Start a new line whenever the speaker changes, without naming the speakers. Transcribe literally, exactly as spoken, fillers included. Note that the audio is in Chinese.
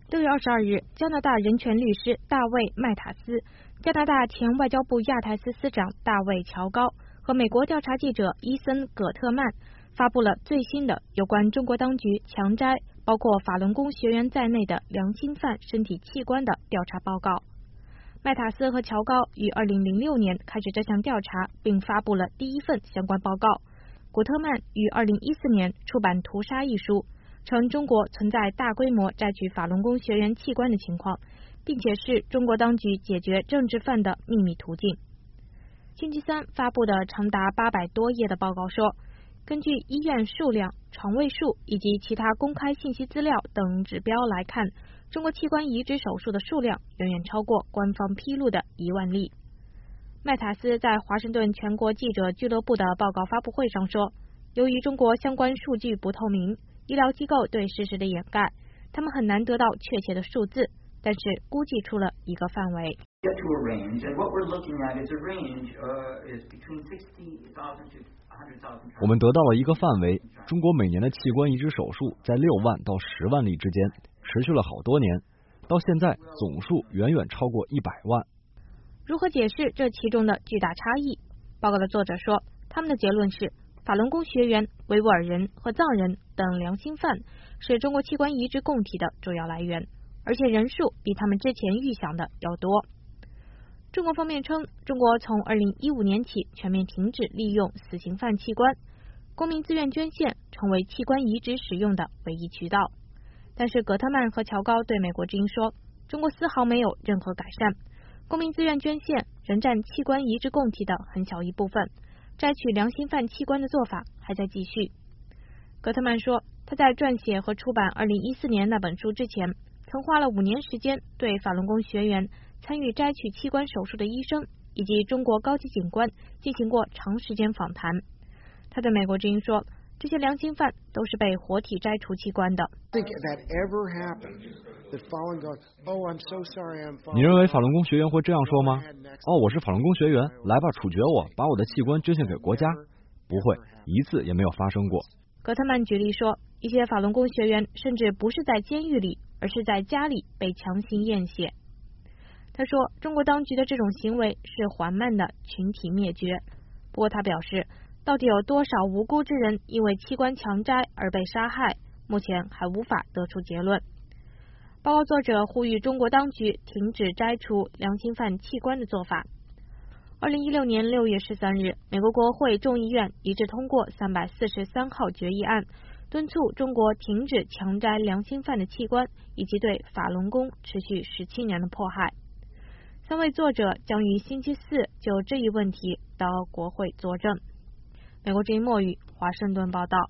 六月二十二日，加拿大人权律师大卫·麦塔斯、加拿大前外交部亚太司司长大卫·乔高和美国调查记者伊森·葛特曼发布了最新的有关中国当局强摘包括法轮功学员在内的良心犯身体器官的调查报告。麦塔斯和乔高于二零零六年开始这项调查，并发布了第一份相关报告。古特曼于二零一四年出版《屠杀》一书，称中国存在大规模摘取法轮功学员器官的情况，并且是中国当局解决政治犯的秘密途径。星期三发布的长达八百多页的报告说，根据医院数量、床位数以及其他公开信息资料等指标来看，中国器官移植手术的数量远远超过官方披露的一万例。麦塔斯在华盛顿全国记者俱乐部的报告发布会上说，由于中国相关数据不透明，医疗机构对事实的掩盖，他们很难得到确切的数字，但是估计出了一个范围。
我们得到了一个范围，中国每年的器官移植手术在六万到十万例之间，持续了好多年，到现在总数远远超过一百万。
如何解释这其中的巨大差异？报告的作者说，他们的结论是，法轮功学员、维吾尔人和藏人等良心犯是中国器官移植供体的主要来源，而且人数比他们之前预想的要多。中国方面称，中国从二零一五年起全面停止利用死刑犯器官，公民自愿捐献成为器官移植使用的唯一渠道。但是格特曼和乔高对美国之音说，中国丝毫没有任何改善，公民自愿捐献仍占器官移植供体的很小一部分，摘取良心犯器官的做法还在继续。格特曼说，他在撰写和出版二零一四年那本书之前，曾花了五年时间对法轮功学员、参与摘取器官手术的医生以及中国高级警官进行过长时间访谈。他对美国之音说，这些良心犯都是被活体摘除器官的。
你认为法轮功学员会这样说吗？哦，我是法轮功学员，来吧，处决我，把我的器官捐献给国家。不会，一次也没有发生过。
格特曼举例说，一些法轮功学员甚至不是在监狱里，而是在家里被强行验血。他说，中国当局的这种行为是缓慢的群体灭绝。不过他表示，到底有多少无辜之人因为器官强摘而被杀害，目前还无法得出结论。报告作者呼吁中国当局停止摘除良心犯器官的做法。二零一六年六月十三日，美国国会众议院一致通过三百四十三号决议案，敦促中国停止强摘良心犯的器官，以及对法轮功持续十七年的迫害。三位作者将于星期四就这一问题到国会作证。美国之音墨语华盛顿报道。